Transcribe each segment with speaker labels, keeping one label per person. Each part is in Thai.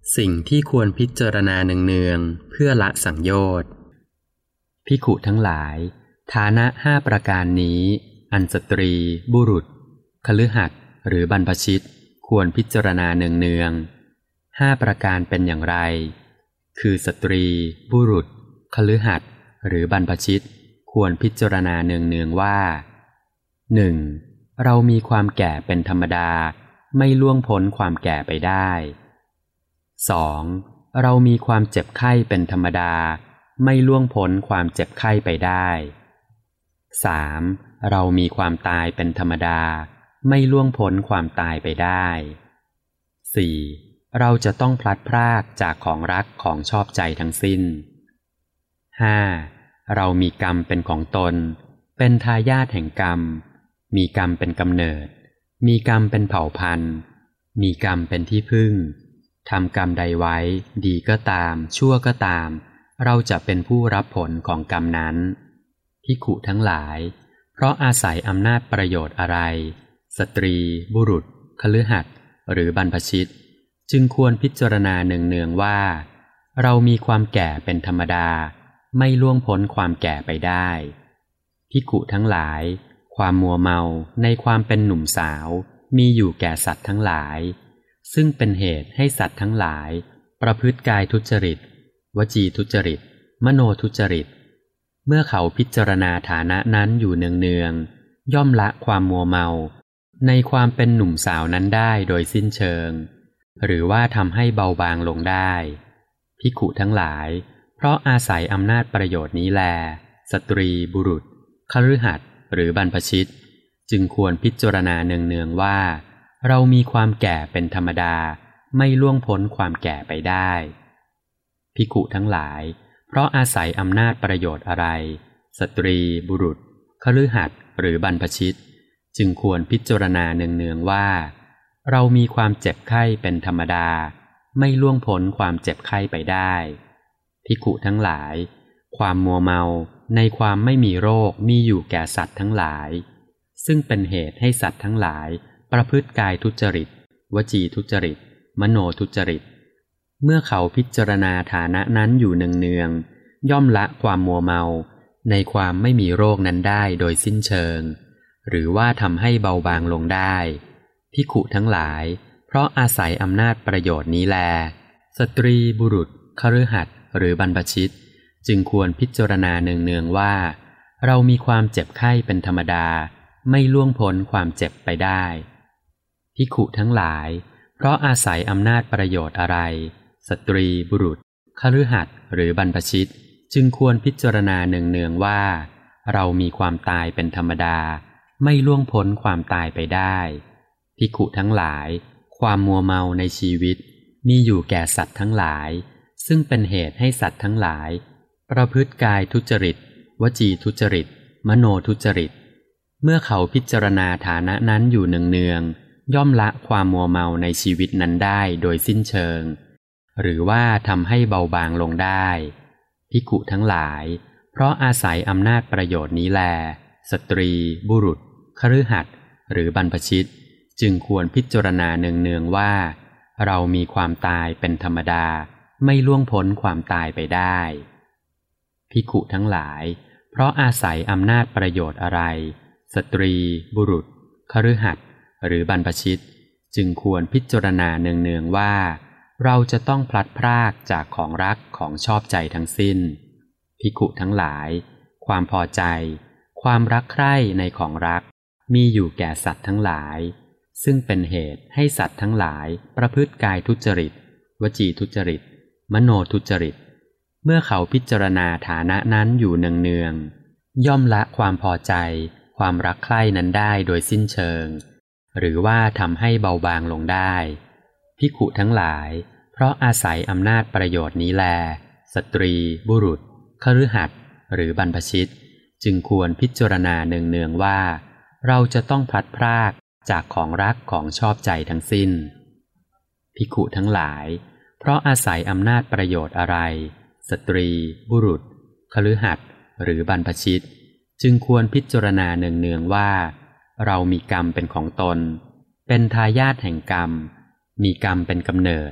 Speaker 1: สิ่งที่ควรพิจารณาเนืองๆเพื่อละสังโยชน์ภิกขุทั้งหลายฐานะ5ประการนี้อันสตรีบุรุษคฤหัสถ์หรือบรรพชิตควรพิจารณาเนืองๆ5ประการเป็นอย่างไรคือสตรีบุรุษคฤหัสถ์หรือบรรพชิตควรพิจารณาเนืองๆว่า 1. เรามีความแก่เป็นธรรมดาไม่ล่วงพ้นความแก่ไปได้ 2. เรามีความเจ็บไข้เป็นธรรมดาไม่ล่วงพ้นความเจ็บไข้ไปได้ 3. เรามีความตายเป็นธรรมดาไม่ล่วงพ้นความตายไปได้ 4. เราจะต้องพลัดพรากจากของรักของชอบใจทั้งสิ้น 5. เรามีกรรมเป็นของตนเป็นทายาทแห่งกรรมมีกรรมเป็นกำเนิดมีกรรมเป็นเผ่าพันธุ์มีกรรมเป็นที่พึ่งทำกรรมใดไว้ดีก็ตามชั่วก็ตามเราจะเป็นผู้รับผลของกรรมนั้นภิกขุทั้งหลายเพราะอาศัยอำนาจประโยชน์อะไรสตรีบุรุษคฤหัสถ์หรือบรรพชิตจึงควรพิจารณาเนืองๆว่าเรามีความแก่เป็นธรรมดาไม่ล่วงพ้นความแก่ไปได้ภิกขุทั้งหลายความมัวเมาในความเป็นหนุ่มสาวมีอยู่แก่สัตว์ทั้งหลายซึ่งเป็นเหตุให้สัตว์ทั้งหลายประพฤติกายทุจริตวจีทุจริตมโนทุจริตเมื่อเขาพิจารณาฐานะนั้นอยู่เนืองๆย่อมละความมัวเมาในความเป็นหนุ่มสาวนั้นได้โดยสิ้นเชิงหรือว่าทำให้เบาบางลงได้ภิกขุทั้งหลายเพราะอาศัยอำนาจประโยชน์นี้แลสตรีบุรุษคฤหัสถ์หรือบรรพชิตจึงควรพิจารณาเนืองๆว่าเรามีความแก่เป็นธรรมดาไม่ล่วงพ้นความแก่ไปได้ภิกขุทั้งหลายเพราะอาศัยอำนาจประโยชน์อะไรสตรีบุรุษคฤหัสถ์หรือบรรพชิตจึงควรพิจารณาเนืองๆว่าเรามีความเจ็บไข้เป็นธรรมดาไม่ล่วงพ้นความเจ็บไข้ไปได้ภิกขุทั้งหลายความมัวเมาในความไม่มีโรคมีอยู่แก่สัตว์ทั้งหลายซึ่งเป็นเหตุให้สัตว์ทั้งหลายประพฤติกายทุจริตวจีทุจริตมโนทุจริตเมื่อเขาพิจารณาฐานะนั้นอยู่เนืองๆย่อมละความมัวเมาในความไม่มีโรคนั้นได้โดยสิ้นเชิงหรือว่าทำให้เบาบางลงได้ภิกขุทั้งหลายเพราะอาศัยอำนาจประโยชน์นี้แลสตรีบุรุษคฤหัสถ์หรือบรรพชิตจึงควรพิจารณาเนืองๆว่าเรามีความเจ็บไข้เป็นธรรมดาไม่ล่วงพ้นความเจ็บไปได้ภิกขุทั้งหลายเพราะอาศัยอำนาจประโยชน์อะไรสตรีบุรุษคฤหัสถ์หรือบรรพชิตจึงควรพิจารณาเนืองๆว่าเรามีความตายเป็นธรรมดาไม่ล่วงพ้นความตายไปได้ภิกขุทั้งหลายความมัวเมาในชีวิตมีอยู่แก่สัตว์ทั้งหลายซึ่งเป็นเหตุให้สัตว์ทั้งหลายประพฤติกายทุจริตวจีทุจริตมโนทุจริตเมื่อเขาพิจารณาฐานะนั้นอยู่เนืองๆย่อมละความมัวเมาในชีวิตนั้นได้โดยสิ้นเชิงหรือว่าทำให้เบาบางลงได้ภิกขุทั้งหลายเพราะอาศัยอำนาจประโยชน์นี้แลสตรีบุรุษคฤหัสถ์หรือบรรพชิตจึงควรพิจารณาเนืองๆว่าเรามีความตายเป็นธรรมดาไม่ล่วงพ้นความตายไปได้ภิกขุทั้งหลายเพราะอาศัยอำนาจประโยชน์อะไรสตรีบุรุษคฤหัสถ์หรือบรรพชิตจึงควรพิจารณาเนืองๆว่าเราจะต้องพลัดพรากจากของรักของชอบใจทั้งสิ้นภิกขุทั้งหลายความพอใจความรักใคร่ในของรักมีอยู่แก่สัตว์ทั้งหลายซึ่งเป็นเหตุให้สัตว์ทั้งหลายประพฤติกายทุจริตวจีทุจริตมโนทุจริตเมื่อเขาพิจารณาฐานะนั้นอยู่เนืองๆย่อมละความพอใจความรักใคร่นั้นได้โดยสิ้นเชิงหรือว่าทำให้เบาบางลงได้ภิกขุทั้งหลายเพราะอาศัยอำนาจประโยชน์นี้แลสตรีบุรุษคฤหัสถ์หรือบรรพชิตจึงควรพิจารณาเนืองๆว่าเราจะต้องพลัดพรากจากของรักของชอบใจทั้งสิ้นภิกขุทั้งหลายเพราะอาศัยอำนาจประโยชน์อะไรสตรีบุรุษคฤหัสถ์หรือบรรพชิตจึงควรพิจารณาเนืองๆว่าเรามีกรรมเป็นของตนเป็นทายาทแห่งกรรมมีกรรมเป็นกำเนิด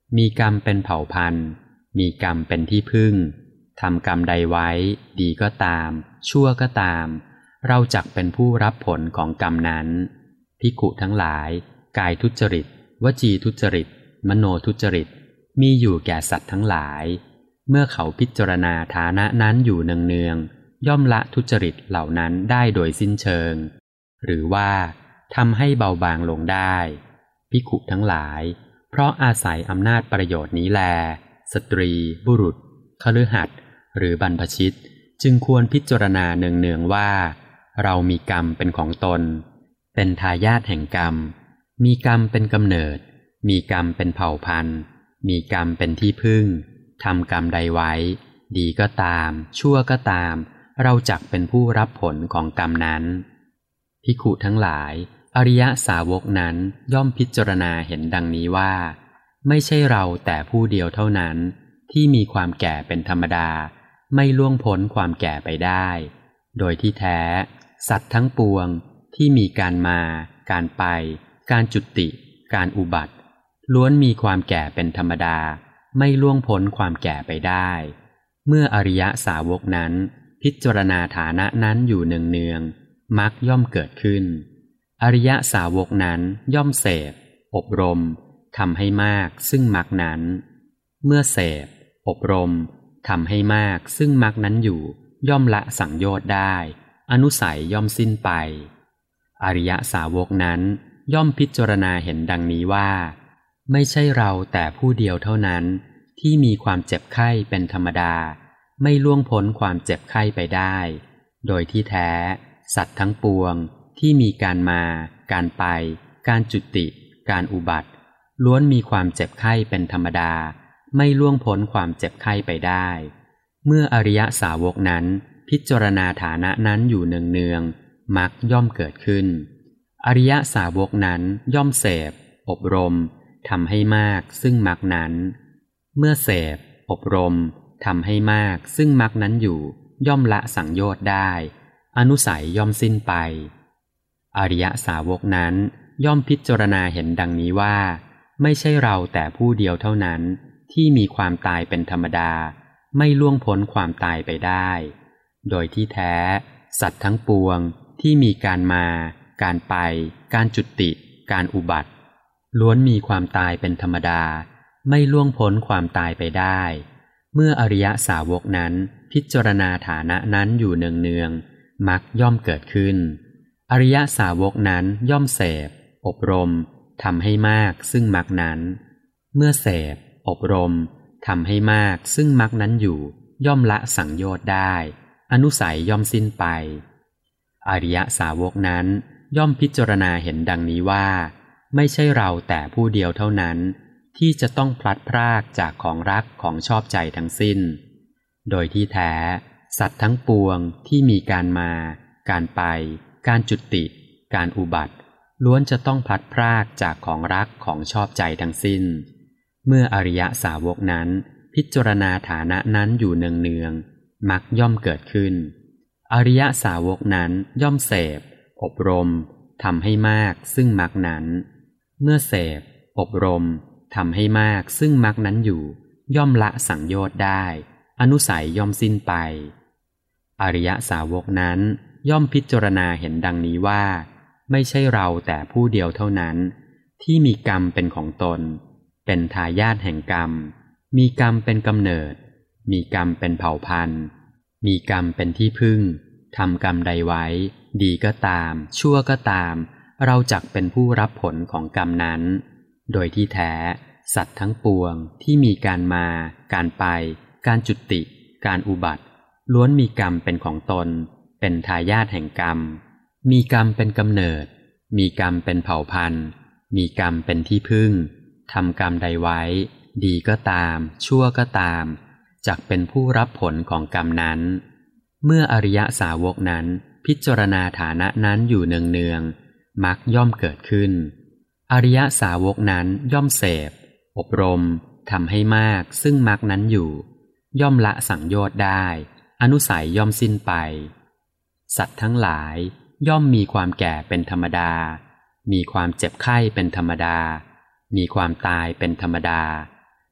Speaker 1: มีกรรมเป็นเผ่าพันธุ์มีกรรมเป็นที่พึ่งทำกรรมใดไว้ดีก็ตามชั่วก็ตามเราจักเป็นผู้รับผลของกรรมนั้นภิกขุทั้งหลายกายทุจริตวจีทุจริตมโนทุจริตมีอยู่แก่สัตว์ทั้งหลายเมื่อเขาพิจารณาฐานะนั้นอยู่เนืองๆย่อมละทุจริตเหล่านั้นได้โดยสิ้นเชิงหรือว่าทำให้เบาบางลงได้ภิกขุทั้งหลายเพราะอาศัยอำนาจประโยชน์นี้แลสตรีบุรุษคฤหัสถ์หรือบรรพชิตจึงควรพิจารณาเนืองๆว่าเรามีกรรมเป็นของตนเป็นทายาทแห่งกรรมมีกรรมเป็นกำเนิดมีกรรมเป็นเผ่าพันธุ์มีกรรมเป็นที่พึ่งทำกรรมใดไว้ดีก็ตามชั่วก็ตามเราจักเป็นผู้รับผลของกรรมนั้นภิกขุทั้งหลายอริยสาวกนั้นย่อมพิจารณาเห็นดังนี้ว่าไม่ใช่เราแต่ผู้เดียวเท่านั้นที่มีความแก่เป็นธรรมดาไม่ล่วงพ้นความแก่ไปได้โดยที่แท้สัตว์ทั้งปวงที่มีการมาการไปการจุติการอุบัติล้วนมีความแก่เป็นธรรมดาไม่ล่วงพ้นความแก่ไปได้เมื่ออริยสาวกนั้นพิจารณาฐานะนั้นอยู่เนืองๆมรรคย่อมเกิดขึ้นอริยสาวกนั้นย่อมเสพอบรมทำให้มากซึ่งมรรคนั้นเมื่อเสพอบรมทำให้มากซึ่งมรรคนั้นอยู่ย่อมละสังโยชน์ได้อนุสัยย่อมสิ้นไปอริยสาวกนั้นย่อมพิจารณาเห็นดังนี้ว่าไม่ใช่เราแต่ผู้เดียวเท่านั้นที่มีความเจ็บไข้เป็นธรรมดาไม่ล่วงพ้นความเจ็บไข้ไปได้โดยที่แท้สัตว์ทั้งปวงที่มีการมาการไปการจุติการอุบัติล้วนมีความเจ็บไข้เป็นธรรมดาไม่ล่วงพ้นความเจ็บไข้ไปได้เมื่ออริยสาวกนั้นพิจารณาฐานะนั้นอยู่เนืองๆมรรคย่อมเกิดขึ้นอริยสาวกนั้นย่อมเสพอบรมทำให้มากซึ่งมรรคนั้นเมื่อเสพอบรมทำให้มากซึ่งมรรคนั้นอยู่ย่อมละสังโยชน์ได้อนุสัยย่อมสิ้นไปอริยสาวกนั้นย่อมพิจารณาเห็นดังนี้ว่าไม่ใช่เราแต่ผู้เดียวเท่านั้นที่มีความตายเป็นธรรมดาไม่ล่วงพ้นความตายไปได้โดยที่แท้สัตว์ทั้งปวงที่มีการมาการไปการจุติการอุบัติล้วนมีความตายเป็นธรรมดาไม่ล่วงพ้นความตายไปได้เมื่ออริยสาวกนั้นพิจารณาฐานะนั้นอยู่เนืองๆมรรคย่อมเกิดขึ้นอริยสาวกนั้นย่อมเสพอบรมทำให้มากซึ่งมรรคนั้นเมื่อเสพอบรมทำให้มากซึ่งมรรคนั้นอยู่ย่อมละสังโยชน์ได้อนุสัยย่อมสิ้นไปอริยสาวกนั้นย่อมพิจารณาเห็นดังนี้ว่าไม่ใช่เราแต่ผู้เดียวเท่านั้นที่จะต้องพลัดพรากจากของรักของชอบใจทั้งสิ้นโดยที่แท้สัตว์ทั้งปวงที่มีการมาการไปการจุติการอุบัติล้วนจะต้องพลัดพรากจากของรักของชอบใจทั้งสิ้นเมื่ออริยสาวกนั้นพิจารณาฐานะนั้นอยู่เนืองๆมรรคย่อมเกิดขึ้นอริยสาวกนั้นย่อมเสพอบรมทำให้มากซึ่งมรรคนั้นเมื่อเสพอบรมทำให้มากซึ่งมรรคนั้นอยู่ย่อมละสังโยชน์ได้อนุสัยย่อมสิ้นไปอริยสาวกนั้นย่อมพิจารณาเห็นดังนี้ว่าไม่ใช่เราแต่ผู้เดียวเท่านั้นที่มีกรรมเป็นของตนเป็นทายาทแห่งกรรมมีกรรมเป็นกำเนิดมีกรรมเป็นเผ่าพันธุ์มีกรรมเป็นที่พึ่งทำกรรมใดไว้ดีก็ตามชั่วก็ตามเราจักเป็นผู้รับผลของกรรมนั้นโดยที่แท้สัตว์ทั้งปวงที่มีการมาการไปการจุติการอุบัติล้วนมีกรรมเป็นของตนเป็นทายาทแห่งกรรมมีกรรมเป็นกำเนิดมีกรรมเป็นเผ่าพันธุ์มีกรรมเป็นที่พึ่งทำกรรมใดไว้ดีก็ตามชั่วก็ตามจักเป็นผู้รับผลของกรรมนั้นเมื่ออริยสาวกนั้นพิจารณาฐานะนั้นอยู่เนืองๆมรรคย่อมเกิดขึ้นอริยสาวกนั้นย่อมเสพอบรมทำให้มากซึ่งมรรคนั้นอยู่ย่อมละสังโยชน์ได้อนุสัยย่อมสิ้นไปสัตว์ทั้งหลายย่อมมีความแก่เป็นธรรมดามีความเจ็บไข้เป็นธรรมดามีความตายเป็นธรรมดา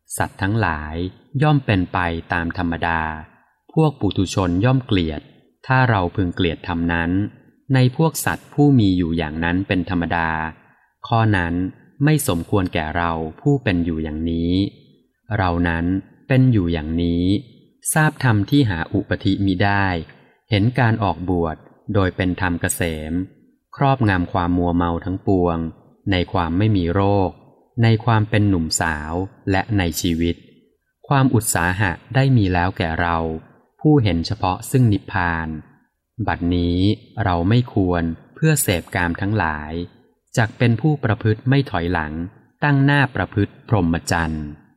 Speaker 1: สัตว์ทั้งหลายย่อมเป็นไปตามธรรมดาพวกปุถุชนย่อมเกลียดถ้าเราพึงเกลียดธรรมนั้นในพวกสัตว์ผู้มีอยู่อย่างนั้นเป็นธรรมดาข้อนั้นไม่สมควรแก่เราผู้เป็นอยู่อย่างนี้เรานั้นเป็นอยู่อย่างนี้ทราบธรรมที่หาอุปธิมิได้เห็นการออกบวชโดยเป็นธรรมเกษมครอบงำความมัวเมาทั้งปวงในความไม่มีโรคในความเป็นหนุ่มสาวและในชีวิตความอุตสาหะได้มีแล้วแก่เราผู้เห็นเฉพาะซึ่งนิพพานบัดนี้เราไม่ควรเพื่อเสพกามทั้งหลายจักเป็นผู้ประพฤติไม่ถอยหลังตั้งหน้าประพฤติพรหมจรรย์